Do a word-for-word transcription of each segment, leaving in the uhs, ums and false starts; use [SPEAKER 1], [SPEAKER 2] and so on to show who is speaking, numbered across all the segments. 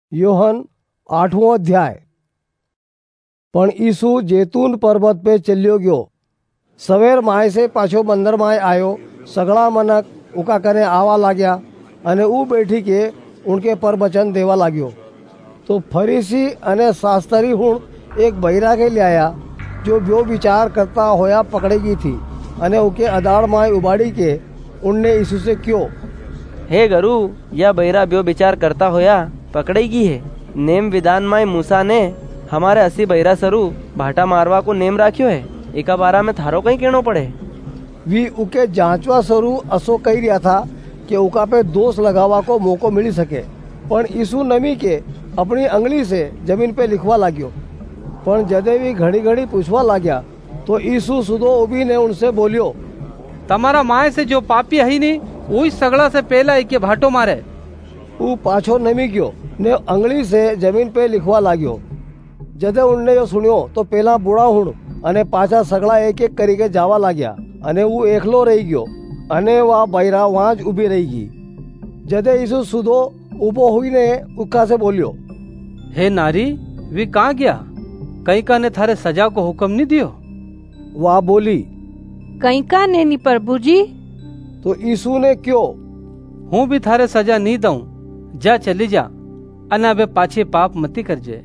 [SPEAKER 1] योहन आठवो अध्याय। पण ईसु जैतून पर्वत पे चल्यो गयो। सवेर माय से पाछो बंदर माय आयो। सगळा मनक उका कने आवा लाग्या अने ऊ बैठी के उनके परवचन देवा लाग्यो। तो फरीसी अने शास्त्री हुण एक बहिरा के लिया जो ब्यो विचार करता होया पकड़ेगी थी अने उके अदाड़ माय उबाड़ी के उनने यीशु से क्यों,
[SPEAKER 2] हे गुरु, यह बहिरा ब्यो विचार करता होया पकड़ेगी है। नेम विधान माय मूसा ने हमारे अस्सी बहिरा सरू भाटा मारवा को नेम राख्यो है। एका बारा में थारो कहीं कहनो पड़े।
[SPEAKER 1] वी उके जांचवा सरू असो कही रिया था कि उका पे दोष लगावा को मौको मिली सके। पण यीशु नमी के अपनी अंगली से जमीन पे लिखवा लाग्यो। पण जदे भी घड़ी घड़ी पूछवा लाग्या तो यीशु सुदो उभी ने उनसे बोलियो,
[SPEAKER 3] तमारा माय से जो पापी है नी वही सगड़ा से पहला एक भाटो मारे।
[SPEAKER 1] ऊ पाछो नमी गयो ने अंगली से जमीन पे लिखवा लाग्यो। जदे उनने यो सुनियो तो पहला बुढ़ा हुण अने पाछा सगड़ा एक एक करीके जावा लाग्या अने ऊ एकलो रही गयो अने वा बहिरा वहां ज उभी रही गई। जदे यीशु सुदो उबो हुई ने उका से बोलियो,
[SPEAKER 3] हे नारी, वी कहाँ गया? कहीं का ने थारे सजा को हुक्म नहीं दियो?
[SPEAKER 1] वह बोली,
[SPEAKER 4] कहीं का ने नी प्रभु जी।
[SPEAKER 1] तो यीशु ने क्यों,
[SPEAKER 3] हूँ भी थारे सजा नहीं दूं, जा चली जा अना बे पाछे पाप मती कर जे।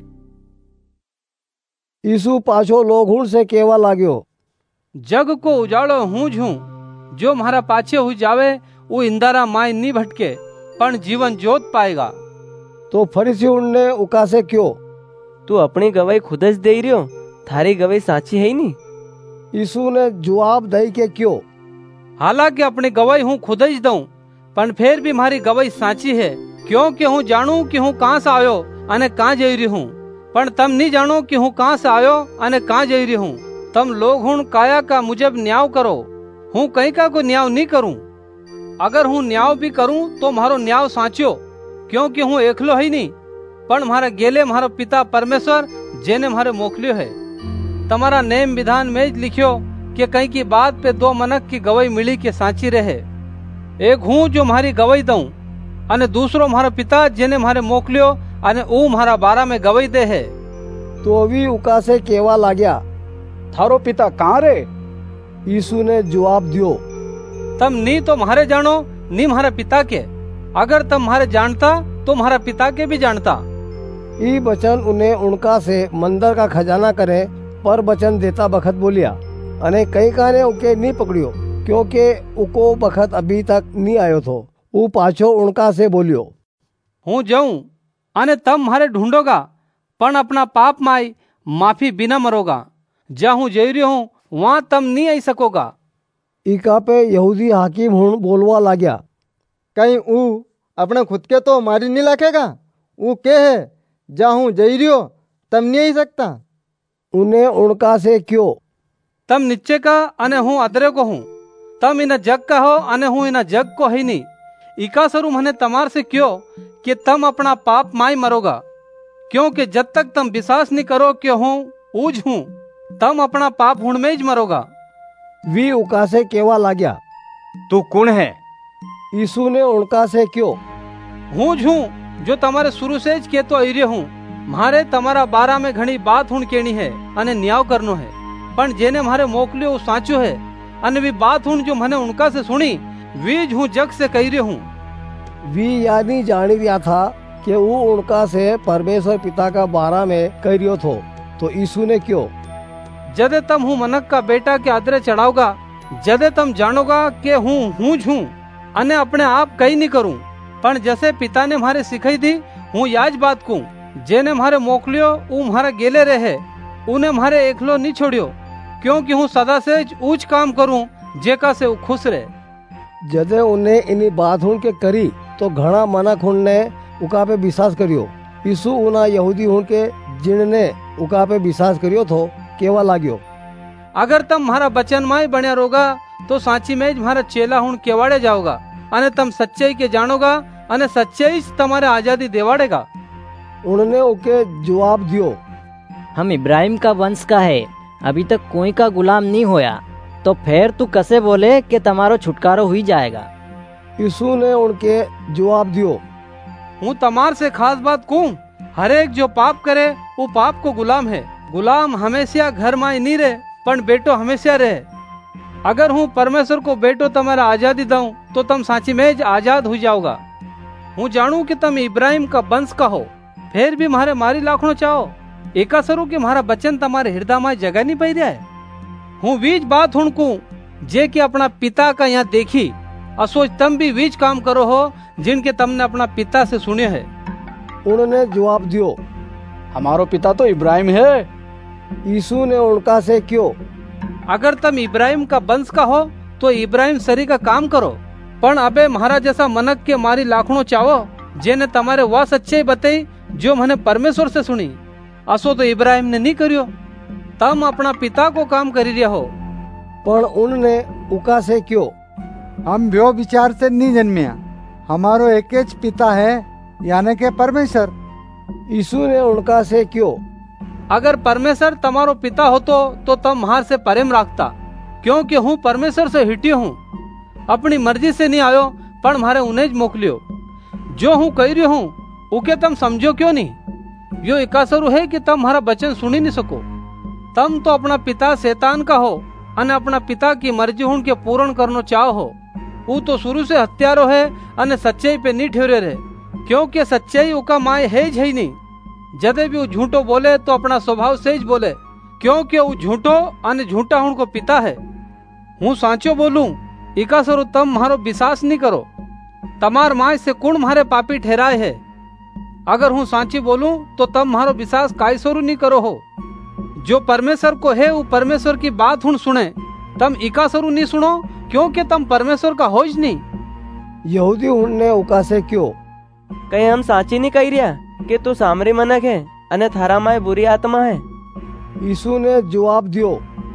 [SPEAKER 1] यीशु पाछो लोग हुण से केवा लाग्यो,
[SPEAKER 3] जग को उजाड़ो हूँ झूं, जो मारा पाछे हुई जावे वो इंदारा माय नहीं भटके पण जीवन जोत पाएगा।
[SPEAKER 1] तो फरीसी ने उका से क्यों,
[SPEAKER 2] तू अपनी गवाही खुद ज दे रियो, थारी गवाही साची है ही नहीं।
[SPEAKER 1] यीशु ने जवाब दई के क्यों,
[SPEAKER 3] हालांकि अपनी गवाही हूँ खुद ज दूं पण फिर भी मारी गवाही साची है, क्योंकि हूँ जानू कि हूँ कहाँ से आयो अने कहाँ जई रही हूँ। पण तम नहीं जानो कि हूँ कहाँ से आयो अने कहाँ जई रही हूँ। तम लोग हूँ काया का मुजब न्याय करो, हूँ कहीं का को न्याय नहीं करूँ। अगर हूँ न्याय भी करूँ तो मारो न्याय साच्यो, क्योंकि हूँ एकलो ही नहीं पण मारे गेले मारो पिता परमेश्वर जेने मारे मोकलियो है। तमारा नेम विधान में ज लिखियो कि कहीं की बात पे दो मनक की गवाही मिली के साची रहे। एक हूँ जो मारी गवाही दूं अने दूसरो मारो पिता जेने मारे मोकलियो अने ऊ मारा बारा में गवाही दे है।
[SPEAKER 1] तो अभी उका से केवा लाग्या,
[SPEAKER 5] थारो पिता कहाँ रे?
[SPEAKER 1] यीशु ने जवाब दियो,
[SPEAKER 3] तम नी तो मारे जानो नी मारे पिता के। अगर तम मारे जानता तो मारा पिता के भी जानता।
[SPEAKER 1] ई बचन उन्हें उनका से मंदिर का खजाना करे पर बचन देता बखत बोलिया अने कई का ने उके नहीं पकड़ियो, क्योंकि उको बखत अभी तक नहीं आयो थो। ऊ पाछो उनका से बोलियो,
[SPEAKER 3] हूँ जाऊं अने तम मारे ढूंढोगा पण अपना पाप माई माफी बिना मरोगा। जा हूँ जई रही हूँ वहां तम नहीं आई सकोगा।
[SPEAKER 1] इका पे यहूदी हाकिम हुण बोलवा लाग्या,
[SPEAKER 5] कहीं ऊ अपने खुद के तो मारी नहीं लाखेगा? ऊ के है जा हूँ जई रियो तम नहीं आई सकता।
[SPEAKER 1] उन्हें उनका से क्यों,
[SPEAKER 3] तम नीचे का अने हूँ अदरे को हूँ। तम इन जग का हो अने हूँ इन जग को ही नहीं। इका सरू मने तमार से क्यों कि तम अपना पाप माई मरोगा, क्योंकि जब तक तम विश्वास नहीं करो कि हूँ ऊज हूँ तम अपना पाप हुण में ज मरोगा।
[SPEAKER 1] वी उका से केवा लाग्या,
[SPEAKER 5] तू कौन है?
[SPEAKER 1] यीशु ने उनका से क्यों,
[SPEAKER 3] हूँ हूँ जो तुम्हारे शुरू से ज के तो आईरे हूँ। मारे तमारा बारा में घणी बात हुण केनी है अने न्याय करनो है। पण जेने मारे मोकलियो साचो है अने वी बात हुण जो मने उनका से सुनी वीज हूँ जग से कही रही हूँ।
[SPEAKER 1] वी यानी जानी रिया था कि वो उनका से परमेश्वर पिता का बारा में कह रियो थो। तो यीशु ने क्यों,
[SPEAKER 3] जदे तम हूँ मनक का बेटा के आदरे चढ़ाओगा, जदे तम जानोगा कि हूँ हूँ हूँ अने अपने आप कहीं नहीं करूँ पण जैसे पिता ने मारे सिखाई दी हूँ याज बात को। जेने मारे मोकलियो ऊ मारे गेले रहे, उन्हें मारे एकलो नहीं छोड़ियो, क्योंकि हूँ सदा से ऊंच काम करूँ जेका से ऊ खुश रहे।
[SPEAKER 1] जदे उन्हें इन्हीं बात हुण के करी तो घना मनक हुण ने उका पे विश्वास करियो। यीशु उना यहूदी हुण के जिनने उका पे विश्वास करियो थो केवा लाग्यो,
[SPEAKER 3] अगर तम मारा बचन माय बण्या रोगा तो साची में मारा चेला हुण केवाड़े जाओगा अने तम सच्चाई के जानोगा अने सच्चाई तुम्हारे आजादी देवाड़ेगा।
[SPEAKER 1] उन्होंने उके जवाब दियो,
[SPEAKER 6] हम इब्राहिम का वंश का है, अभी तक कोई का गुलाम नहीं होया, तो फिर तू कैसे बोले कि तुम्हारो छुटकारो हुई जाएगा?
[SPEAKER 1] यीशु ने उनके जवाब दियो,
[SPEAKER 3] हूँ तमार से खास बात कहूँ हर एक जो पाप करे वो पाप को गुलाम है। गुलाम हमेशा घर में नहीं रहे, पण बेटो हमेशा रहे। अगर हूँ परमेश्वर को बेटो तमारा आजादी दूं तो तम साची में ज आजाद हो जाओगा। हूँ जानू कि तम इब्राहिम का वंश का हो, फिर भी मारे मारी लाखनो चाहो। एका सरू कि मारा बचन तुम्हारे हृदय में जगह नहीं पाई रहा है। हूँ वीज बात हुणकू जे कि अपना पिता का यहाँ देखी, असोच तम भी वीज काम करो हो जिनके तमने अपना पिता से सुने है।
[SPEAKER 1] उन्होंने जवाब दियो,
[SPEAKER 7] हमारो पिता तो इब्राहिम है।
[SPEAKER 1] यीशु ने उनका से क्यों,
[SPEAKER 3] अगर तुम इब्राहिम का वंश का हो तो इब्राहिम सरी का काम करो, पण अबे महाराज जैसा मनक के मारी लाखनो चाहो जेने तुम्हारे वह सच्चाई बताई जो मैंने परमेश्वर से सुनी, असो तो इब्राहिम ने नहीं करियो। तम अपना पिता को काम करी रहे हो।
[SPEAKER 1] पण उनने उका से क्यों,
[SPEAKER 5] हम व्यो विचार से नहीं जन्मिया, हमारो एक ज पिता है यानी के परमेश्वर।
[SPEAKER 1] यीशु ने उनका से क्यों,
[SPEAKER 3] अगर परमेश्वर तुम्हारो पिता हो तो, तो तम महार से प्रेम रखता, क्योंकि हूँ परमेश्वर से हिटियो हूँ। अपनी मर्जी से नहीं आयो पण मारे उन्हें ज मोकलियो। जो हूँ कह रही हूँ उके तम समझो क्यों नहीं। यो इकासरु है कि तम हमारा वचन सुनी नहीं सको। तम तो अपना पिता शैतान का हो अने अपना पिता की मर्जी हुण के पूर्ण करनो चाहो हो। वो तो शुरू से हत्यारो है अने सच्चाई पे नहीं ठहरे रहे, क्योंकि सच्चाई उका माय है ही नहीं। जदे भी वो झूठो बोले तो अपना स्वभाव से ही बोले, क्योंकि वो झूठो अने झूठा हुण को पिता है। हूँ साचो बोलूं इका सरो तम मारो विश्वास नहीं करो। तमार माय से कुण मारे पापी ठहराए है। अगर हूँ साची बोलूं तो तम मारो विश्वास काय सरू नहीं करो हो। जो परमेश्वर को है वो परमेश्वर की बात हुण सुने, तम इका सरू नहीं सुनो, क्योंकि तम परमेश्वर का हो नहीं।
[SPEAKER 1] यहूदी उनने उका से क्यों,
[SPEAKER 2] कहीं हम साची नहीं कही रिया कि तू सामरी मनक है अने थारा माय बुरी आत्मा है।
[SPEAKER 1] यीशु ने जवाब दियो,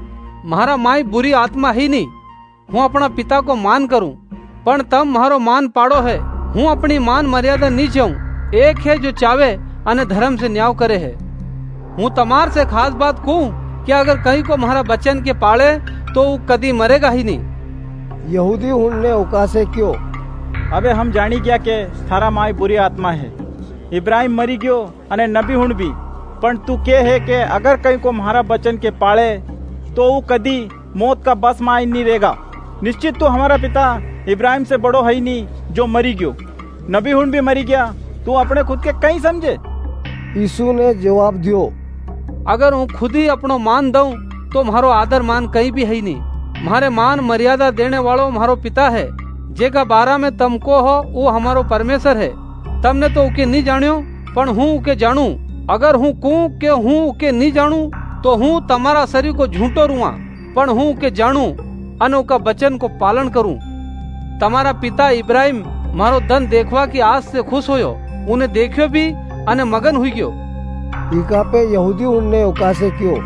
[SPEAKER 3] मारा माय बुरी आत्मा ही नहीं, हूँ अपना पिता को मान करूं, पण तम मारो मान पाड़ो है। हूँ अपनी मान मर्यादा नहीं चाहूं। एक है जो चावे अने धर्म से न्याय करे है। हूँ तमार से खास बात कहूं कि अगर कहीं को मारा बचन के पाले तो वो कदी मरेगा ही नहीं।
[SPEAKER 1] यहूदी उनने उका से क्यों,
[SPEAKER 7] अबे हम जानी क्या के थारा माय बुरी आत्मा है। इब्राहिम मरी गयो अने नबी हुण भी, पण तू के है के अगर कहीं को मारा बचन के पाले तो वो कदी मौत का बस माय नहीं रहेगा। निश्चित तू हमारा पिता इब्राहिम से बड़ो है ही नहीं जो मरी गयो, नबी हुण भी मरी गया, तू अपने खुद के कहीं समझे।
[SPEAKER 1] यीशु ने जवाब दियो,
[SPEAKER 3] अगर हूँ खुद ही अपनो मान दूं तो मारो आदर मान कहीं भी है नहीं। मारे मान मर्यादा देने वालों मारो पिता है, जेका बारा में तमको हो वो हमारो परमेश्वर है। तमने तो उके नहीं जानियो, पण हूँ उके जानू। अगर हूँ कहूं के हूँ उके नहीं जानू तो हूँ तमारा शरीर को झूठो रुआ, पण हूँ उके जानू अने उका वचन को पालन करूं। तमारा पिता इब्राहिम मारो धन देखवा की आस से खुश होयो, उन्हें देखियो भी अने मगन हुई गयो।
[SPEAKER 1] इका पे यहूदी उनने उका से क्यों,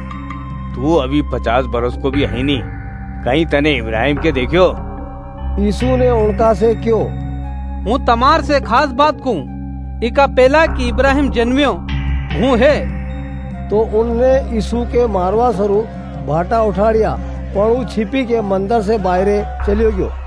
[SPEAKER 8] तू अभी पचास बरस को भी है नहीं, कहीं तने इब्राहिम के देखियो।
[SPEAKER 1] यीशु ने उनका से क्यों,
[SPEAKER 3] हूँ तमार से खास बात कहूं, इका पहला कि इब्राहिम जन्मियो हूँ है।
[SPEAKER 1] तो उनने यीशु के मारवा स्वरूप भाटा उठाड़िया, पण वो छिपी के मंदिर से बाहरे चलियो गयो।